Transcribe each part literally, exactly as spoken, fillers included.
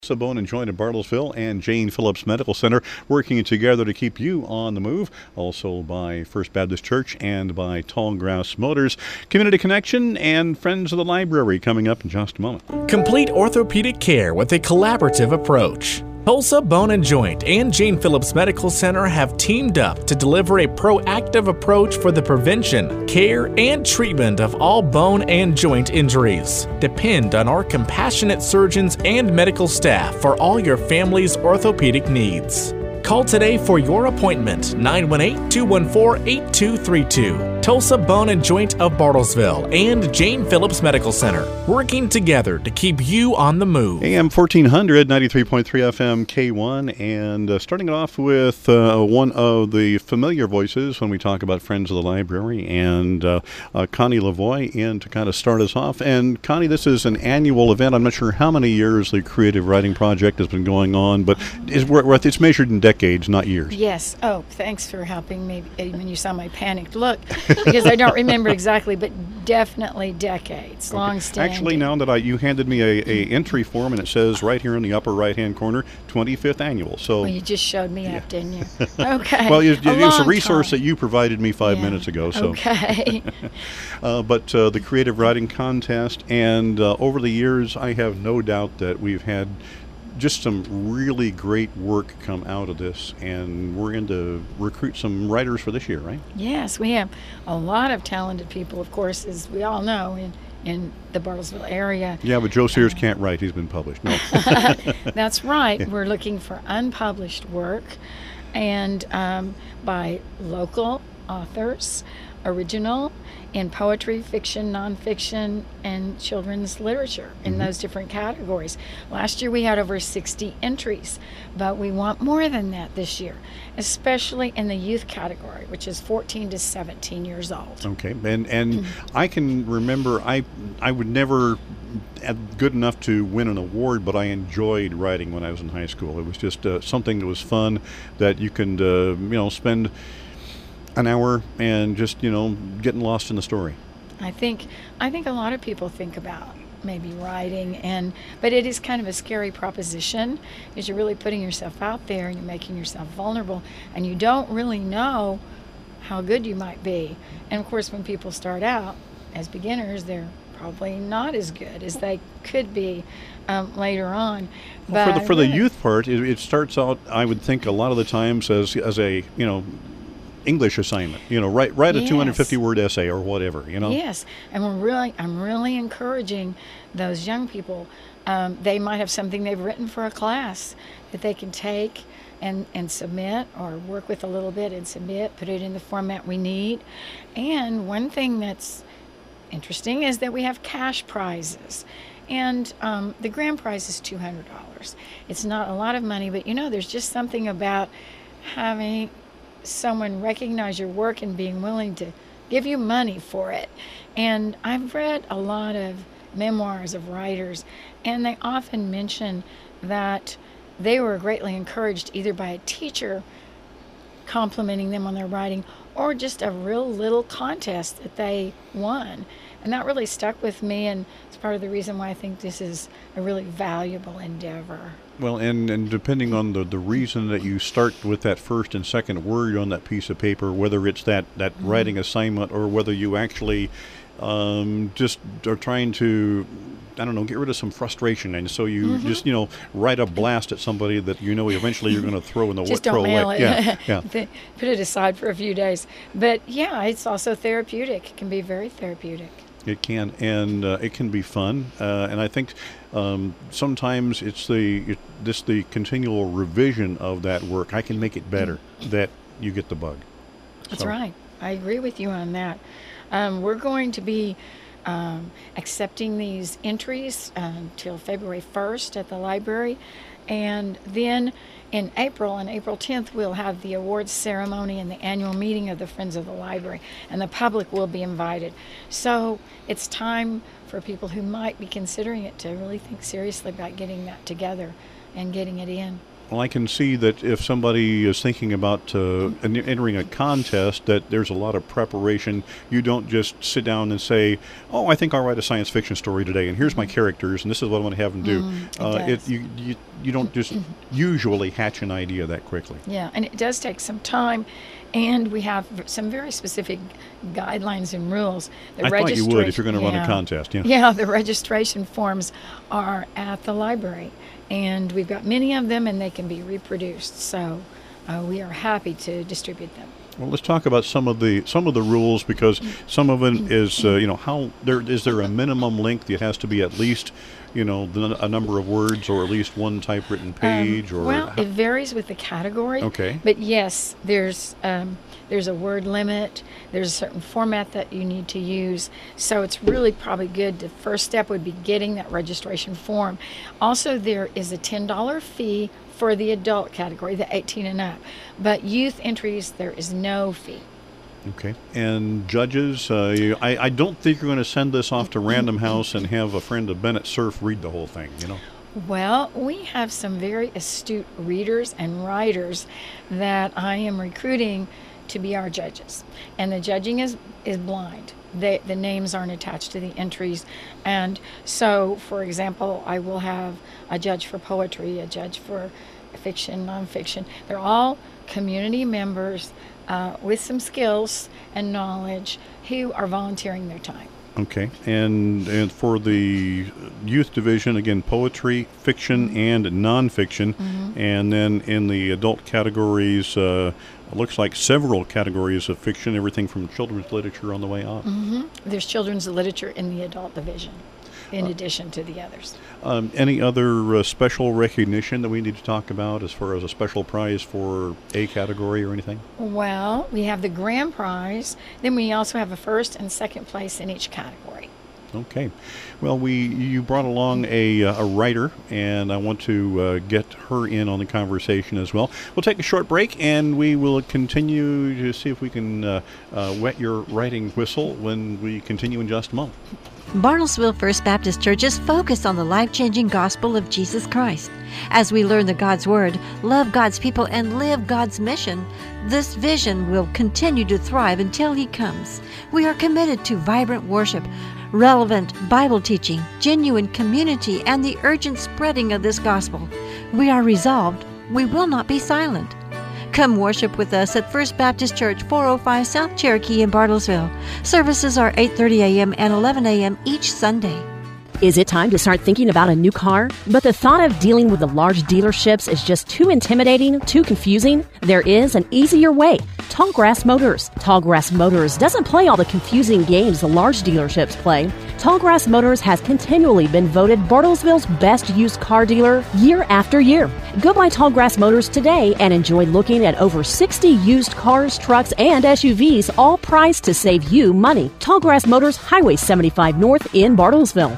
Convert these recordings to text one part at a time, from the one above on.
Bone and Joint in Bartlesville and Jane Phillips Medical Center working together to keep you on the move. Also by First Baptist Church and by Tallgrass Motors. Community Connection and Friends of the Library coming up in just a moment. Complete orthopedic care with a collaborative approach. Tulsa Bone and Joint and Jane Phillips Medical Center have teamed up to deliver a proactive approach for the prevention, care, and treatment of all bone and joint injuries. Depend on our compassionate surgeons and medical staff for all your family's orthopedic needs. Call today for your appointment, nine one eight, two one four, eight two three two. Tulsa Bone and Joint of Bartlesville and Jane Phillips Medical Center, working together to keep you on the move. A M fourteen hundred, ninety-three point three F M K one, and uh, starting it off with uh, one of the familiar voices when we talk about Friends of the Library, and uh, uh, Connie Lavoie in to kind of start us off. And Connie, this is an annual event. I'm not sure how many years the Creative Writing Project has been going on, but it's, we're, it's measured in decades, not years. Yes. Oh, thanks for helping me when you saw my panicked look, because I don't remember exactly, but definitely decades, Okay. long-standing. Actually, now that I you handed me a, a entry form, and it says right here in the upper right-hand corner, twenty-fifth annual. So Well, you just showed me up, didn't you? Okay. well, it, a it was a long resource time. that you provided me five Yeah. minutes ago. So. Okay. uh, but uh, the Creative Writing Contest, and uh, over the years, I have no doubt that we've had just some really great work come out of this, and we're in to recruit some writers for this year, right? Yes, we have a lot of talented people, of course, as we all know, in, in the Bartlesville area. Yeah, but Joe Sears can't write. He's been published. No. That's right. Yeah. We're looking for unpublished work, and um, by local authors, original, in poetry, fiction, nonfiction, and children's literature in Mm-hmm. those different categories. Last year we had over sixty entries, but we want more than that this year, especially in the youth category, which is fourteen to seventeen years old. Okay, and and I can remember I I would never at good enough to win an award, but I enjoyed writing when I was in high school. It was just uh, something that was fun, that you can uh, you know spend an hour and just you know getting lost in the story. I think I think a lot of people think about maybe writing, and but it is kind of a scary proposition, because you're really putting yourself out there and you're making yourself vulnerable, and you don't really know how good you might be. And of course, when people start out as beginners, they're probably not as good as they could be um, later on. Well, for But the for the really- youth part, it, it starts out, I would think, a lot of the times as as a you know English assignment. You know, write write a Yes. two hundred fifty word essay or whatever. You know. Yes, and we're really, I'm really encouraging those young people. Um, they might have something they've written for a class that they can take and, and submit, or work with a little bit and submit, put it in the format we need. And one thing that's interesting is that we have cash prizes. And um, the grand prize is two hundred dollars. It's not a lot of money, but you know, there's just something about having someone recognize your work and being willing to give you money for it. And I've read a lot of memoirs of writers, and they often mention that they were greatly encouraged either by a teacher complimenting them on their writing, or just a real little contest that they won. And that really stuck with me, and it's part of the reason why I think this is a really valuable endeavor. Well, and, and depending on the, the reason that you start with that first and second word on that piece of paper, whether it's that, that Mm-hmm. writing assignment, or whether you actually um, just are trying to, I don't know, get rid of some frustration, and so you Mm-hmm. just, you know, write a blast at somebody that you know eventually you're going to throw in the Just throw don't mail away. it. Yeah, yeah. Th- Put it aside for a few days. But yeah, it's also therapeutic. It can be very therapeutic. It can, and uh, it can be fun, uh, and I think um, sometimes it's the it, this the continual revision of that work. I can make it better, that you get the bug. That's So- right. I agree with you on that. Um, we're going to be um, accepting these entries until February first at the library. And then in April, on April tenth, we'll have the awards ceremony and the annual meeting of the Friends of the Library, and the public will be invited. So it's time for people who might be considering it to really think seriously about getting that together and getting it in. Well, I can see that if somebody is thinking about uh, en- entering a contest, that there's a lot of preparation. You don't just sit down and say, "Oh, I think I'll write a science fiction story today, and here's my characters, and this is what I'm going to have them do." Mm, it uh, does. you, you you don't just usually hatch an idea that quickly. Yeah, and it does take some time, and we have v- some very specific guidelines and rules. The I thought you would if you're going to run a yeah. contest. Yeah. Yeah, the registration forms are at the library, and we've got many of them, and they can be reproduced. So uh, we are happy to distribute them. Well, let's talk about some of the some of the rules, because some of it is uh, you know how there is there a minimum length? It has to be at least you know the, a number of words, or at least one typewritten page, Um, or well, how- it varies with the category. Okay. But yes, there's um, there's a word limit. There's a certain format that you need to use. So it's really probably good. The first step would be getting that registration form. Also, there is a ten dollar fee for the adult category, the eighteen and up. But youth entries, there is no fee. Okay. And judges, uh, you, I, I don't think you're going to send this off to Random House and have a friend of Bennett Cerf read the whole thing, you know? Well, we have some very astute readers and writers that I am recruiting to be our judges. And the judging is, is blind. They, the names aren't attached to the entries. And so, for example, I will have a judge for poetry, a judge for fiction, nonfiction. They're all community members uh, with some skills and knowledge who are volunteering their time. Okay. And and for the youth division, again, poetry, fiction, and nonfiction. And then in the adult categories, uh, it looks like several categories of fiction, everything from children's literature on the way up. hmm There's children's literature in the adult division, in addition to the others. Um, any other uh, special recognition that we need to talk about as far as a special prize for a category or anything? Well, we have the grand prize. Then we also have a first and second place in each category. Okay. Well, we you brought along a, uh, a writer, and I want to uh, get her in on the conversation as well. We'll take a short break, and we will continue to see if we can uh, uh, wet your writing whistle when we continue in just a moment. Bartlesville First Baptist Church is focused on the life-changing gospel of Jesus Christ. As we learn the God's Word, love God's people, and live God's mission, this vision will continue to thrive until He comes. We are committed to vibrant worship, relevant Bible teaching, genuine community, and the urgent spreading of this gospel. We are resolved. We will not be silent. Come worship with us at First Baptist Church, four oh five South Cherokee in Bartlesville. Services are eight thirty a.m. and eleven a.m. each Sunday. Is it time to start thinking about a new car? But the thought of dealing with the large dealerships is just too intimidating, too confusing? There is an easier way. Tallgrass Motors. Tallgrass Motors doesn't play all the confusing games the large dealerships play. Tallgrass Motors has continually been voted Bartlesville's best used car dealer year after year. Go by Tallgrass Motors today and enjoy looking at over sixty used cars, trucks, and S U Vs, all priced to save you money. Tallgrass Motors, Highway seventy-five North in Bartlesville.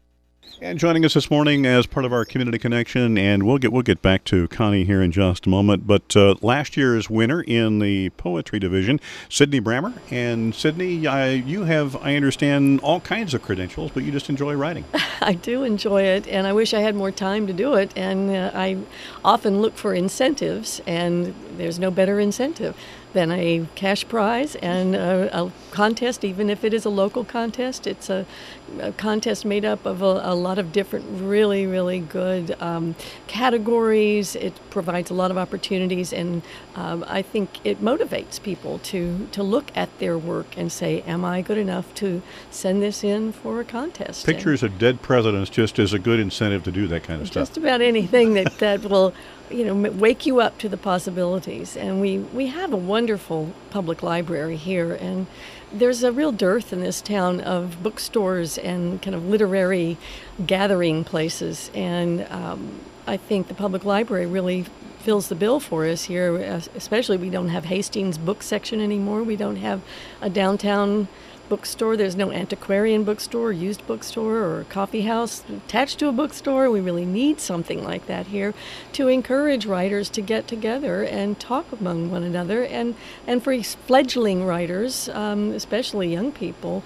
And joining us this morning as part of our community connection, and we'll get we'll get back to Connie here in just a moment. But uh, last year's winner in the poetry division, Sydney Brammer. And Sydney, uh, you have, I understand, all kinds of credentials, but you just enjoy writing. I do enjoy it, and I wish I had more time to do it. And uh, I often look for incentives, and there's no better incentive than a cash prize and a, a contest, even if it is a local contest. It's a, a contest made up of a, a lot of different really, really good um, categories. It provides a lot of opportunities, and um, I think it motivates people to, to look at their work and say, am I good enough to send this in for a contest? Pictures of dead presidents just is a good incentive to do that kind of stuff. Just about anything that, that will, you know, m- wake you up to the possibilities. And we, we have a wonderful public library here, and there's a real dearth in this town of bookstores and kind of literary gathering places. And um, I think the public library really fills the bill for us here, especially we don't have Hastings book section anymore. We don't have a downtown bookstore. There's no antiquarian bookstore, used bookstore, or coffee house attached to a bookstore. We really need something like that here to encourage writers to get together and talk among one another, and, and for fledgling writers, um, especially young people,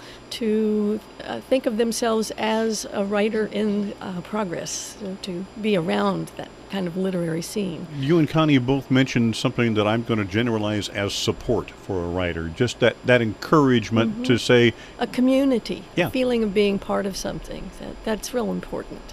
to uh, think of themselves as a writer in uh, progress, so to be around that kind of literary scene. You and Connie both mentioned something that I'm going to generalize as support for a writer, just that, that encouragement Mm-hmm. to say, A community, Yeah. feeling of being part of something. That, that's real important.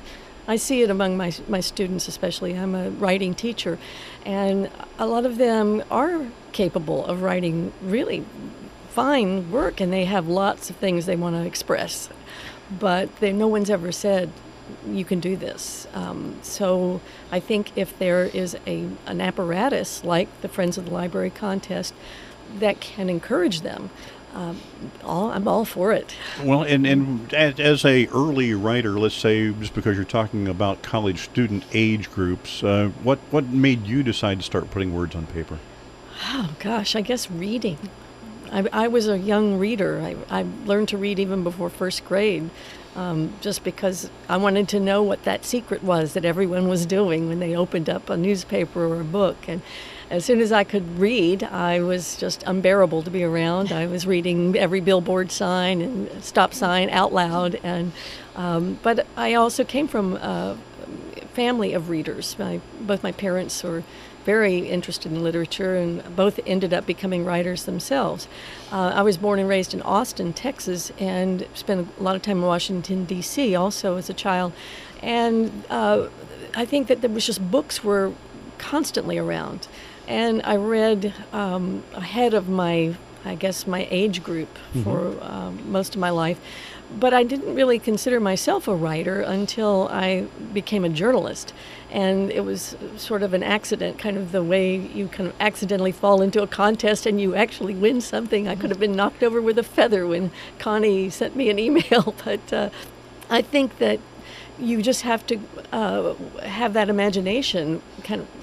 I see it among my my students especially. I'm a writing teacher, and a lot of them are capable of writing really fine work, and they have lots of things they want to express, but they, no one's ever said, you can do this. Um, so I think if there is a an apparatus like the Friends of the Library contest that can encourage them, um, all, I'm all for it. Well, and, and as, as a early writer, let's say, just because you're talking about college student age groups, uh, what, what made you decide to start putting words on paper? Oh, gosh, I guess reading. I, I was a young reader. I, I learned to read even before first grade, um, just because I wanted to know what that secret was that everyone was doing when they opened up a newspaper or a book. And as soon as I could read, I was just unbearable to be around. I was reading every billboard sign and stop sign out loud. And um, but I also came from a family of readers. My, both my parents were very interested in literature, and both ended up becoming writers themselves. Uh, I was born and raised in Austin, Texas, and spent a lot of time in Washington, D C also as a child. And uh, I think that there was just books were constantly around. And I read um, ahead of my, I guess, my age group for mm-hmm. um, most of my life. But I didn't really consider myself a writer until I became a journalist. And it was sort of an accident, kind of the way you kind of accidentally fall into a contest and you actually win something. I could have been knocked over with a feather when Connie sent me an email. But uh, I think that you just have to uh, have that imagination kind of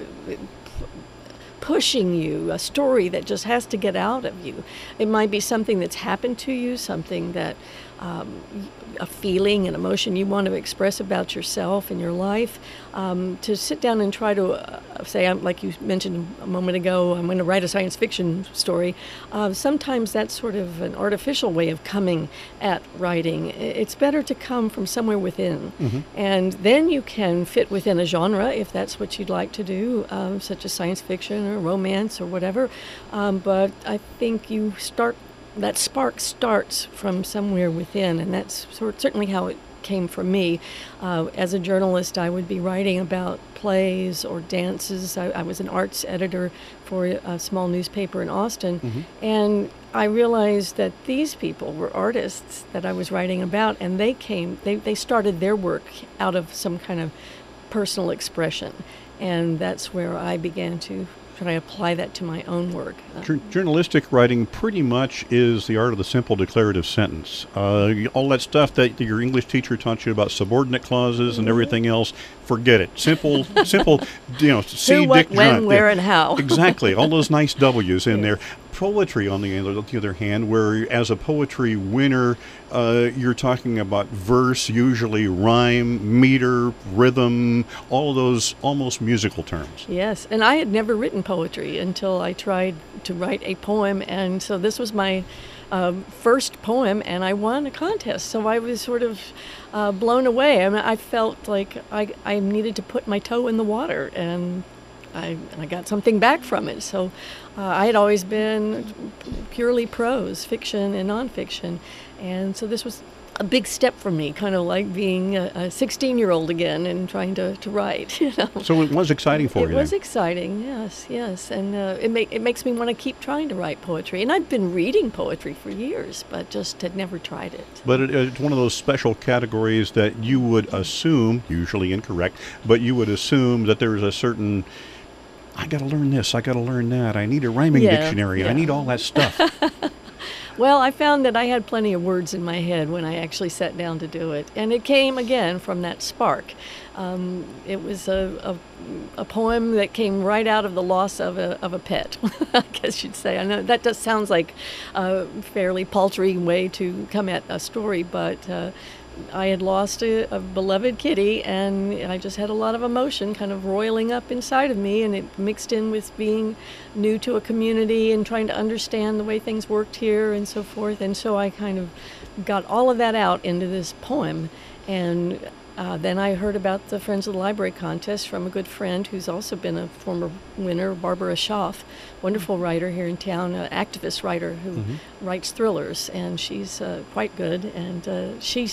pushing you, a story that just has to get out of you. It might be something that's happened to you, something that, um, a feeling, an emotion you want to express about yourself and your life. Um, to sit down and try to uh, say, I'm, like you mentioned a moment ago, I'm going to write a science fiction story. Uh, sometimes that's sort of an artificial way of coming at writing. It's better to come from somewhere within. Mm-hmm. And then you can fit within a genre if that's what you'd like to do, um, such as science fiction or romance or whatever. Um, but I think you start, that spark starts from somewhere within, and that's sort certainly how it came from me. Uh, as a journalist, I would be writing about plays or dances. I, I was an arts editor for a small newspaper in Austin, mm-hmm. and I realized that these people were artists that I was writing about, and they came, they, they started their work out of some kind of personal expression, and that's where I began to try to apply that to my own work. Uh, Journalistic writing pretty much is the art of the simple declarative sentence. Uh, all that stuff that your English teacher taught you about subordinate clauses and everything else, forget it. Simple, simple, you know, see, Who, what, Dick, when, John. where, Yeah, and how. Exactly. All those nice W's in Yes. there. Poetry, on the other, the other hand, where as a poetry winner, uh, you're talking about verse, usually rhyme, meter, rhythm, all of those almost musical terms. Yes, and I had never written poetry until I tried to write a poem, and so this was my um, first poem, and I won a contest. So I was sort of uh, blown away. I mean, I felt like I, I needed to put my toe in the water, and I, I got something back from it. So uh, I had always been purely prose, fiction and nonfiction, and so this was a big step for me, kind of like being a sixteen-year-old again and trying to, to write. You know? So it was exciting for it you. It was then. exciting, yes, yes, and uh, it, make, it makes me want to keep trying to write poetry. And I've been reading poetry for years, but just had never tried it. But it, it's one of those special categories that you would assume, usually incorrect, but you would assume that there's a certain, I got to learn this, I got to learn that, I need a rhyming Yeah, dictionary, yeah. I need all that stuff. Well, I found that I had plenty of words in my head when I actually sat down to do it. And it came, again, from that spark. Um, it was a, a, a poem that came right out of the loss of a, of a pet, I guess you'd say. I know that does sounds like a fairly paltry way to come at a story, but uh, I had lost a, a beloved kitty, and I just had a lot of emotion kind of roiling up inside of me, and it mixed in with being new to a community and trying to understand the way things worked here and so forth. And so I kind of got all of that out into this poem. And uh, then I heard about the Friends of the Library contest from a good friend who's also been a former winner, Barbara Schaaf, wonderful writer here in town, an activist writer who mm-hmm. writes thrillers, and she's uh, quite good. And uh, she's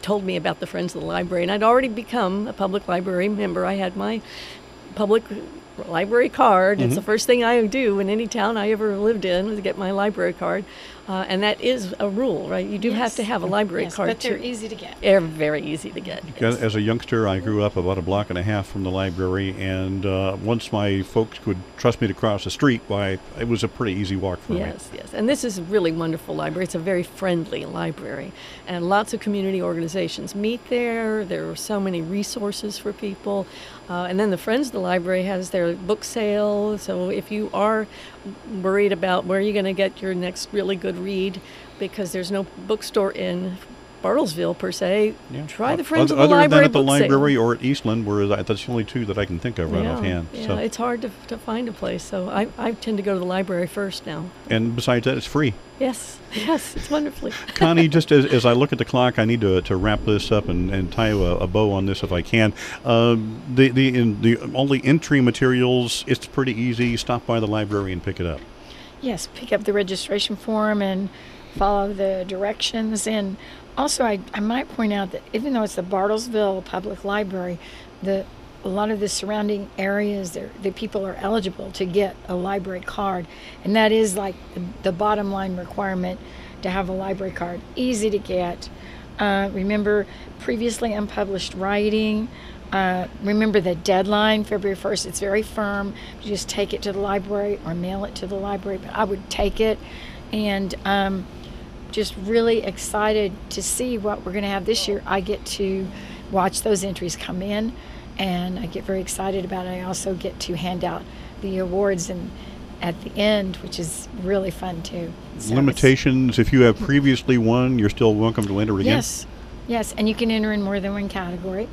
told me about the Friends of the Library, and I'd already become a public library member. I had my public library card. Mm-hmm. It's the first thing I do in any town I ever lived in was get my library card. Uh, and that is a rule, right? You do Yes. have to have a library Yes, card. but they're too. easy to get. They're very easy to get. Because as a youngster, I grew up about a block and a half from the library, and uh, once my folks could trust me to cross the street, why, it was a pretty easy walk for me. Yes, yes. And this is a really wonderful library. It's a very friendly library. And lots of community organizations meet there. There are so many resources for people. Uh, and then the Friends of the Library has their book sale. So if you are worried about where you're going to get your next really good read, because there's no bookstore in Bartlesville per se, Yeah. try the O- Friends other, of the other Library than at the book sale. library or at Eastland, where I- that's the only two that I can think of right yeah, offhand. yeah, So, it's hard to, to find a place. So I, I tend to go to the library first now. and besides that, it's free. Yes, yes, it's wonderfully. Connie, just as, as I look at the clock, I need to, to wrap this up and, and tie a, a bow on this if I can. Uh, the the in, the all the entry materials, it's pretty easy. Stop by the library and pick it up. Yes, pick up the registration form and follow the directions. And also, I, I might point out that even though it's the Bartlesville Public Library, the a lot of the surrounding areas, there the people are eligible to get a library card, and that is like the, the bottom line requirement to have a library card. Easy to get. Uh, remember, previously unpublished writing. Uh, remember the deadline, February first. It's very firm. You just take it to the library or mail it to the library. But I would take it, and um, just really excited to see what we're going to have this year. I get to watch those entries come in, and I get very excited about it. I also get to hand out the awards and at the end, which is really fun too. So it's- Limitations, if you have previously won, you're still welcome to enter again? Yes, yes, and you can enter in more than one category.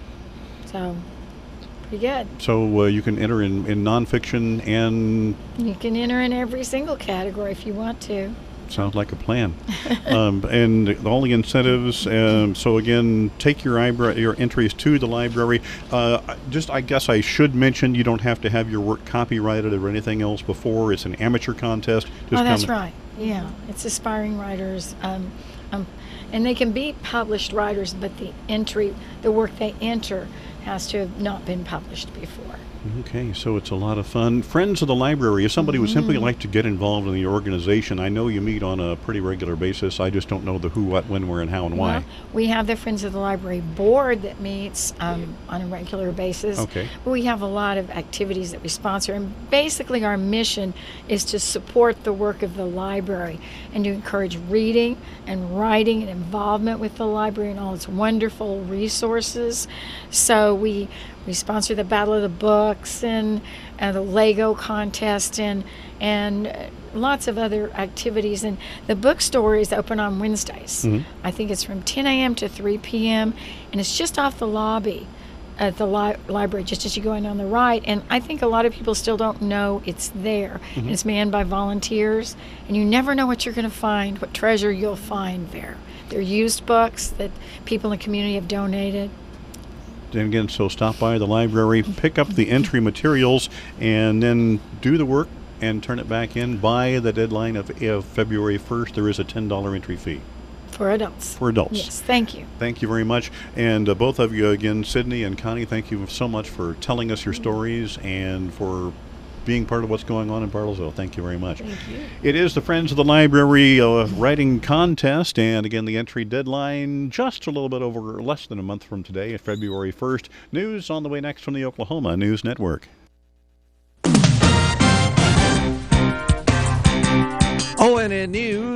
So, pretty good. So uh, you can enter in, in nonfiction, and You can enter in every single category if you want to. sounds like a plan. um, and all the incentives. Um, so again, take your ibra- your entries to the library. Uh, just, I guess I should mention, you don't have to have your work copyrighted or anything else before. It's an amateur contest. Just Oh, that's come- right. Yeah, it's aspiring writers, um, um, and they can be published writers, but the entry, the work they enter, has to have not been published before. Okay, so it's a lot of fun. Friends of the Library, if somebody would simply like to get involved in the organization, I know you meet on a pretty regular basis. I just don't know the who, what, when, where, and how, and why. Well, we have the Friends of the Library board that meets um, on a regular basis. Okay. We have a lot of activities that we sponsor, and basically our mission is to support the work of the library and to encourage reading and writing and involvement with the library and all its wonderful resources. So we we sponsor the Battle of the Books and uh, the Lego contest and and uh, lots of other activities. And the bookstore is open on Wednesdays. I think it's from ten a.m. to three p.m. and it's just off the lobby at the li- library, just as you go in on the right. And I think a lot of people still don't know it's there. And it's manned by volunteers, and you never know what you're going to find, what treasure you'll find there. They're used books that people in the community have donated. And again, so stop by the library, pick up the entry materials, and then do the work and turn it back in by the deadline of, of February first. There is a ten dollars entry fee For adults. for adults. Yes, thank you. Thank you very much. And uh, both of you, again, Sydney and Connie, thank you so much for telling us your stories and for being part of what's going on in Bartlesville. Thank you very much. Thank you. It is the Friends of the Library uh, writing contest, and again, the entry deadline just a little bit over, less than a month from today, February first. News on the way next from the Oklahoma News Network. O N N News.